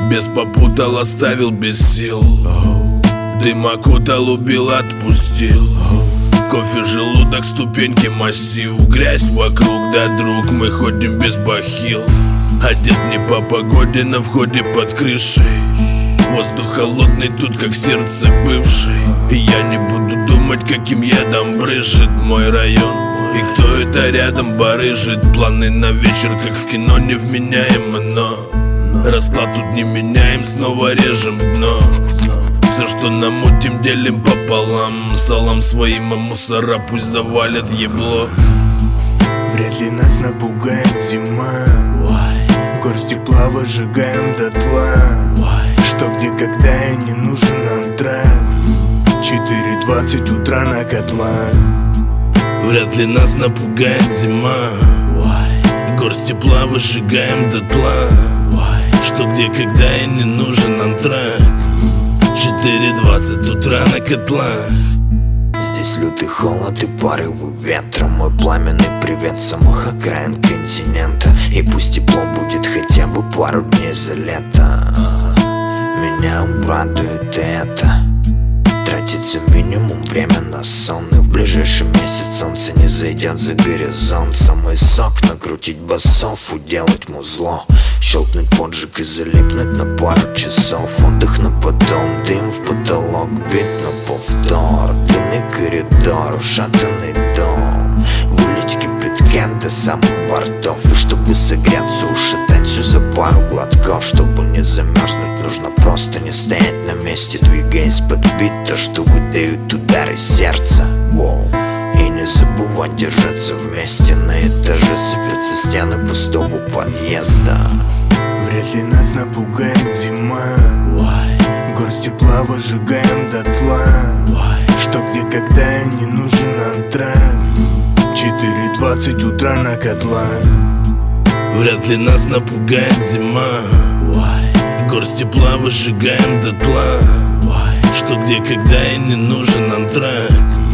Без попутал, оставил без сил. Дым окутал, убил, отпустил. Кофе, желудок, ступеньки, массив. Грязь вокруг, да, друг, мы ходим без бахил. Одет не по погоде, на входе под крышей. Воздух холодный тут, как сердце бывший. И я не буду думать, каким ядом брызжет мой район. И кто это рядом барыжит. Планы на вечер, как в кино, невменяемо, но расклад тут не меняем, снова режем дно. Все, что намутим, делим пополам. Салам своим, а мусора пусть завалят ебло. Вряд ли нас напугает зима. Горсть тепла выжигаем дотла. Что, где, когда и не нужен антрак. 4:20 утра на котлах. Вряд ли нас напугает зима. Горсть тепла выжигаем дотла. Что, где, когда и не нужен антрак. 4:20 утра на котлах. Здесь лютый холод и порывы ветра. Мой пламенный привет самых окраин континента. И пусть тепло будет хотя бы пару дней за лето. Меня обрадует это. Тратится минимум время на сон. И в ближайший месяц солнце не зайдет за горизонт. Самый сок накрутить басов, уделать музло. Щелкнуть поджиг и залипнуть на пару часов. Отдых на потом, дым в потолок, бит на повтор. Длинный коридор, ушатанный дом. В уличке кипятка до самых бортов. И чтобы согреться, ушатать все за пару глотков. Чтобы не замерзнуть, нужно просто не стоять на месте. Двигаясь под бит, то, что выдают удары сердца. И не забывать держаться вместе. На этаже сыпятся стены пустого подъезда. Вряд ли нас напугает зима. Горсть тепла выжигаем дотла. Что, где, когда и не нужен антрак. 4:20 утра на котлах. Вряд ли нас напугает зима. Горсть тепла выжигаем дотла. Что, где, когда и не нужен антрак.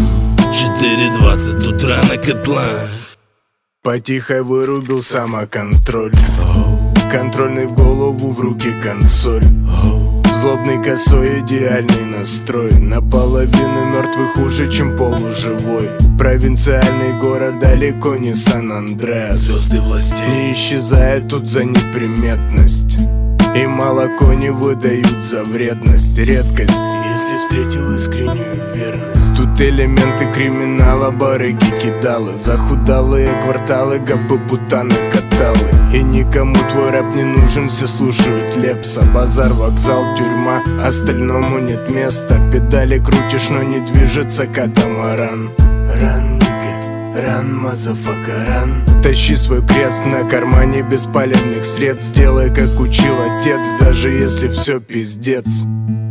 4:20 утра на котлах. Потихо вырубил самоконтроль. Контрольный в голову, в руки консоль. Злобный косой, идеальный настрой. Наполовину мертвый, хуже, чем полуживой. Провинциальный город, далеко не Сан-Андреас. Звезды властей не исчезают тут за неприметность. И молоко не выдают за вредность. Редкость, если встретил искреннюю верность. Тут элементы криминала, барыги, кидалы. Захудалые кварталы, габы, бутаны, каталы. И никому твой рэп не нужен, все слушают Лепса. Базар, вокзал, тюрьма, остальному нет места. Педали крутишь, но не движется катамаран. Ран, ран, мазафака, ран. Тащи свой крест на кармане без палевных средств. Сделай, как учил отец, даже если все пиздец.